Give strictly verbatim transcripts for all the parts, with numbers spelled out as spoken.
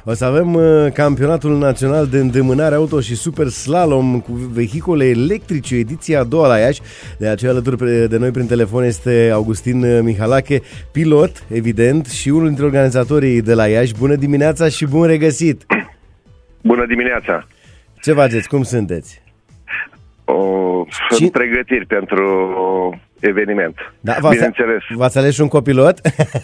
O să avem campionatul național de îndemânare auto și super slalom cu vehicule electrice, ediția a doua la Iași. De aceea alături de noi prin telefon este Augustin Mihalache, pilot, evident, și unul dintre organizatorii de la Iași. Bună dimineața și bun regăsit! Bună dimineața! Ce faceți? Cum sunteți? O, sunt și... pregătiri pentru eveniment. Da, v-ați, bineînțeles. V-ați ales un copilot?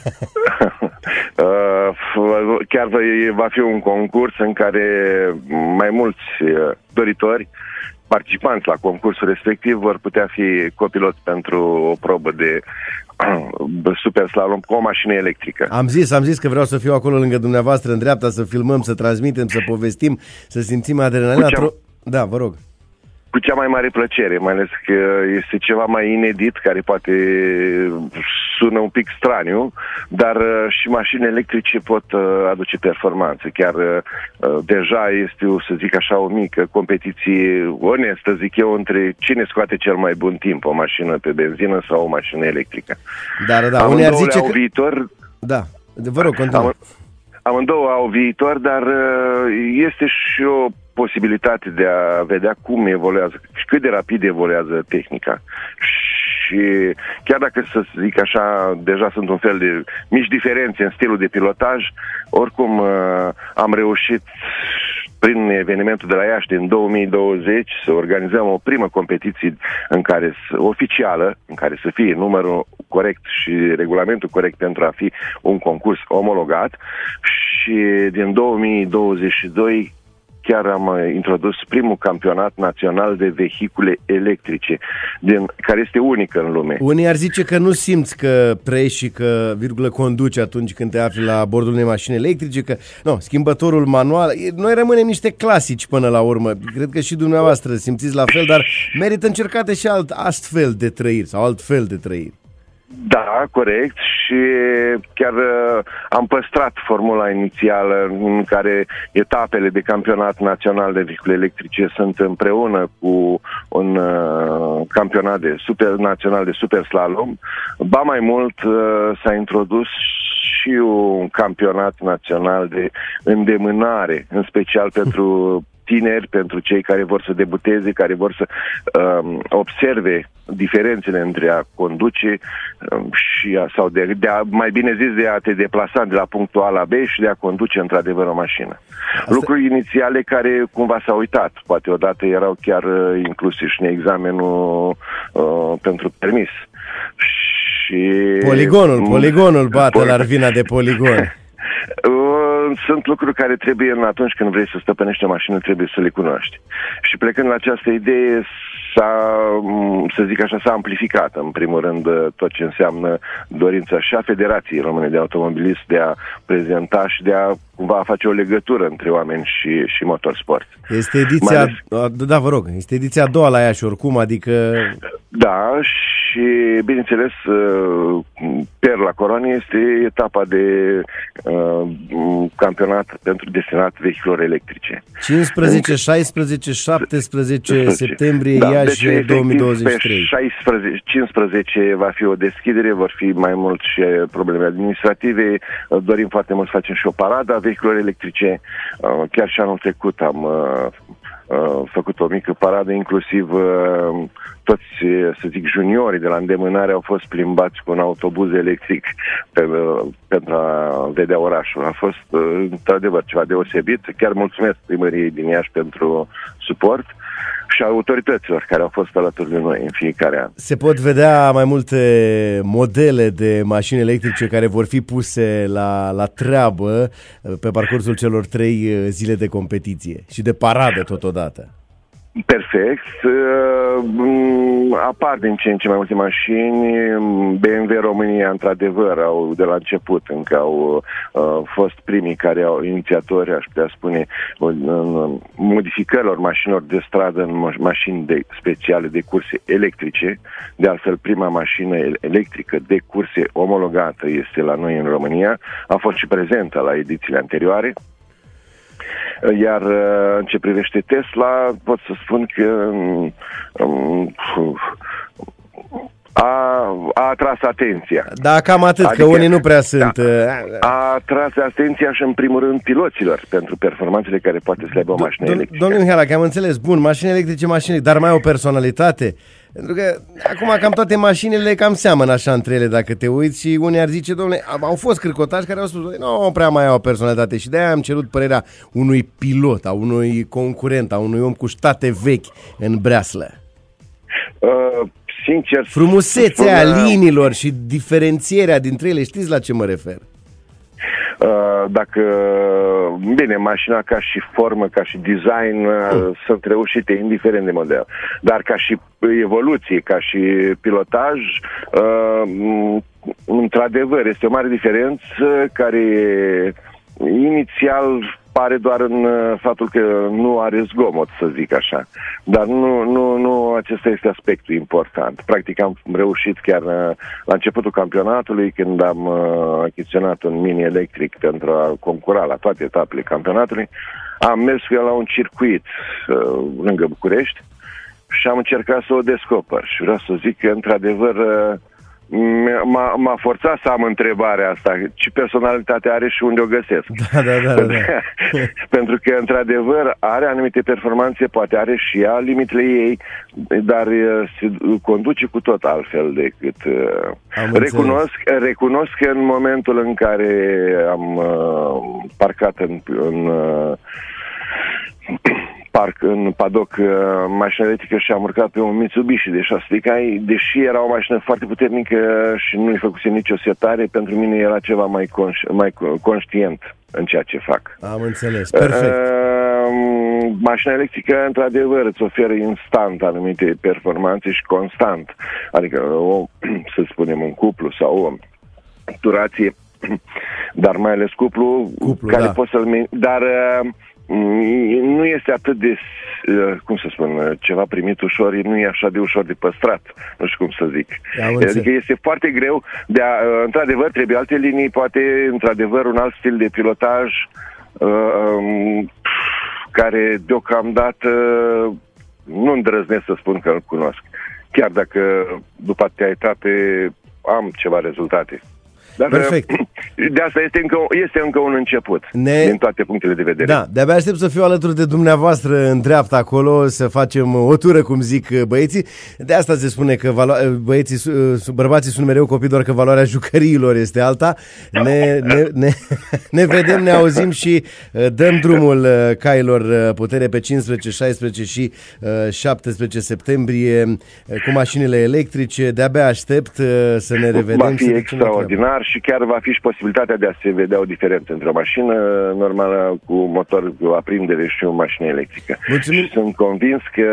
Chiar va fi un concurs în care mai mulți doritori, participanți la concursul respectiv, vor putea fi copiloți pentru o probă de super slalom cu o mașină electrică. Am zis, am zis că vreau să fiu acolo lângă dumneavoastră, în dreapta, să filmăm, să transmitem, să povestim, să simțim adrenalina. Cea... Da, vă rog. Cu cea mai mare plăcere, mai ales că este ceva mai inedit, care poate sună un pic straniu, dar și mașini electrice pot aduce performanță. Chiar deja este, să zic așa, o mică competiție onestă, zic eu, între cine scoate cel mai bun timp, o mașină pe benzină sau o mașină electrică. Dar, da, unii ar zice au că... viitor. Da, vă rog, continuă. Amândouă au viitor, dar este și o posibilitate de a vedea cum evoluează și cât de rapid evoluează tehnica. Și chiar dacă, să zic așa, deja sunt un fel de mici diferențe în stilul de pilotaj, oricum am reușit prin evenimentul de la Iași din două mii douăzeci să organizăm o primă competiție în care, oficială, în care să fie numărul corect și regulamentul corect pentru a fi un concurs omologat, și din două mii douăzeci și doi chiar am introdus primul campionat național de vehicule electrice, din, care este unică în lume. Unii ar zice că nu simți că prești și că, virgulă, conduci atunci când te afli la bordul unei mașini electrice, că, nu, schimbătorul manual, noi rămânem niște clasici până la urmă. Cred că și dumneavoastră simțiți la fel, dar merită încercate și alt astfel de trăiri sau altfel de trăiri. Da, corect, și chiar uh, am păstrat formula inițială în care etapele de campionat național de vehicule electrice sunt împreună cu un uh, campionat de super național de super slalom. Ba mai mult, uh, s-a introdus și un campionat național de îndemânare, în special pentru tineri, pentru cei care vor să debuteze, care vor să um, observe diferențele între a conduce um, și a, sau de, de a, mai bine zis, de a te deplasa de la punctul A la B și de a conduce într-adevăr o mașină. Asta... Lucruri inițiale care cumva s-au uitat. Poate odată erau chiar uh, incluse și în examenul uh, pentru permis. Și... Poligonul, poligonul bate la arvina de poligon. Sunt lucruri care trebuie, atunci când vrei să stăpânești o mașină, trebuie să le cunoști. Și plecând la această idee, s-a, să zic așa, s-a amplificat, în primul rând, tot ce înseamnă dorința și a Federației Române de Automobilism de a prezenta și de a cumva face o legătură între oameni și, și motorsport. Este ediția, ales... da, vă rog, este ediția a doua la Iași oricum, adică... Da, și bineînțeles, perla coroanei este etapa de uh, campionat pentru destinat vehiculelor electrice. cincisprezece, șaisprezece, șaptesprezece septembrie, da, Iași, deci, două mii douăzeci și trei. șaisprezece, cincisprezece va fi o deschidere, vor fi mai mult și probleme administrative. Dorim foarte mult să facem și o paradă a vehiculelor electrice. Chiar și anul trecut am făcut o mică paradă, inclusiv toți, să zic, juniorii de la îndemânare au fost plimbați cu un autobuz electric pe, pentru a vedea orașul. A fost, într-adevăr, ceva deosebit. Chiar mulțumesc primăriei din Iași pentru suport și autorităților care au fost alături de noi în fiecare an. Se pot vedea mai multe modele de mașini electrice care vor fi puse la, la treabă pe parcursul celor trei zile de competiție și de paradă totodată. Perfect. Apar din ce în ce mai multe mașini. B M W România, într-adevăr, au de la început încă au uh, fost primii care au inițiatori, aș putea spune, în modificărilor mașinilor de stradă în mașini de, speciale de curse electrice. De altfel, prima mașină electrică de curse omologată este la noi în România. A fost și prezentă la edițiile anterioare. Iar în ce privește Tesla, pot să spun că um, a, a atras atenția. Da, cam atât, adică, că unii nu prea sunt. A, a atras atenția și în primul rând piloților pentru performanțele care poate să le aibă o mașină Dom- electrică. Domnul Mihalache, am înțeles, bun, mașini electrice, mașini, dar mai au personalitate? Pentru că acum cam toate mașinile cam seamănă așa între ele dacă te uiți și unii ar zice, domnule, au fost cârcotași care au spus, nu prea mai au personalitate și de-aia am cerut părerea unui pilot, a unui concurent, a unui om cu ștate vechi în breaslă. Uh, sincer... Frumusețea spune... liniilor și diferențierea dintre ele, știți la ce mă refer? Uh, dacă, bine, mașina ca și formă, ca și design uh, sunt reușite, indiferent de model, dar ca și evoluție, ca și pilotaj, uh, într-adevăr, este o mare diferență care inițial pare doar în faptul că nu are zgomot, să zic așa. Dar nu, nu, nu acesta este aspectul important. Practic am reușit chiar la începutul campionatului, când am achiziționat un mini electric pentru a concura la toate etapele campionatului, am mers cu el la un circuit lângă București și am încercat să o descoper. Și vreau să zic că, într-adevăr, M-a, m-a forțat să am întrebarea asta, ce personalitate are și unde o găsesc. Da, da, da, da. Pentru că, într-adevăr, are anumite performanțe, poate are și ea limitele ei, dar se conduce cu tot altfel decât... Recunosc, recunosc că în momentul în care am uh, parcat în... în uh, parc în padoc uh, mașina electrică și am urcat pe un Mitsubishi de șase de cai, deși era o mașină foarte puternică și nu-i făcuse nicio setare, pentru mine era ceva mai, conș- mai conștient în ceea ce fac. Am înțeles, perfect. Uh, mașina electrică, într-adevăr, îți oferă instant anumite performanțe și constant. Adică, o, să spunem, un cuplu sau o turație, dar mai ales cuplu, cuplu care da. Poți să-l... Dar... Uh, nu este atât de, cum să spun, ceva primit ușor, nu e așa de ușor de păstrat, nu știu cum să zic. Adică este foarte greu, de a, într-adevăr, trebuie alte linii, poate, într-adevăr, un alt stil de pilotaj um, care, deocamdată, nu îndrăznesc să spun că îl cunosc. Chiar dacă, după atâtea etape, am ceva rezultate. Dar perfect. De asta este încă, este încă un început, ne... din toate punctele de vedere. Da, de-abia aștept să fiu alături de dumneavoastră în dreapta acolo, să facem o tură, cum zic băieții. De asta se spune că valo- băieții, bărbații sunt mereu copii, doar că valoarea jucăriilor este alta. Ne, ne, ne, ne vedem, ne auzim și dăm drumul cailor putere pe cincisprezece, șaisprezece și șaptesprezece septembrie cu mașinile electrice. De-abia aștept să ne revedem. Va fi extraordinar. Și chiar va fi și posibilitatea de a se vedea o diferență între o mașină normală cu motor cu aprindere și o mașină electrică. Mulțumim. Și sunt convins că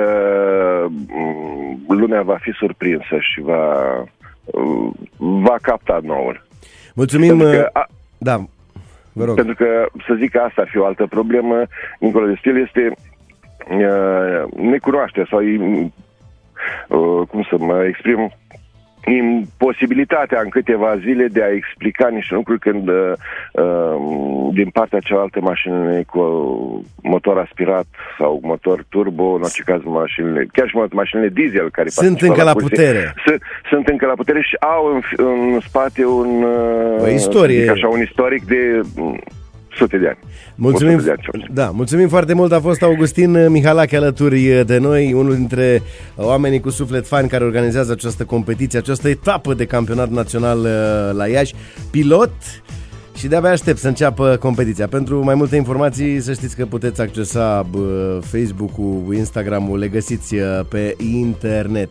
lumea va fi surprinsă și va, va capta noul. Mulțumim. Că, a, da, vă rog. Pentru că, să zic că asta ar fi o altă problemă, dincolo de stil, este uh, necunoaște sau uh, cum să mă exprim, imposibilitatea în câteva zile de a explica niște lucruri când uh, din partea cealaltă mașinile cu motor aspirat sau motor turbo, în orice caz mașinile, chiar și mașinile diesel care sunt încă la, la putere. Sunt, sunt încă la putere și au în, în spate un, o istorie. Așa, un istoric de sute de ani. Mulțumim, de ani, da, mulțumim foarte mult. A fost Augustin Mihalache alături de noi, unul dintre oamenii cu suflet fain care organizează această competiție, această etapă de campionat național la Iași, pilot, și de-abia aștept să înceapă competiția. Pentru mai multe informații, să știți că puteți accesa Facebook-ul, Instagram-ul, le găsiți pe internet.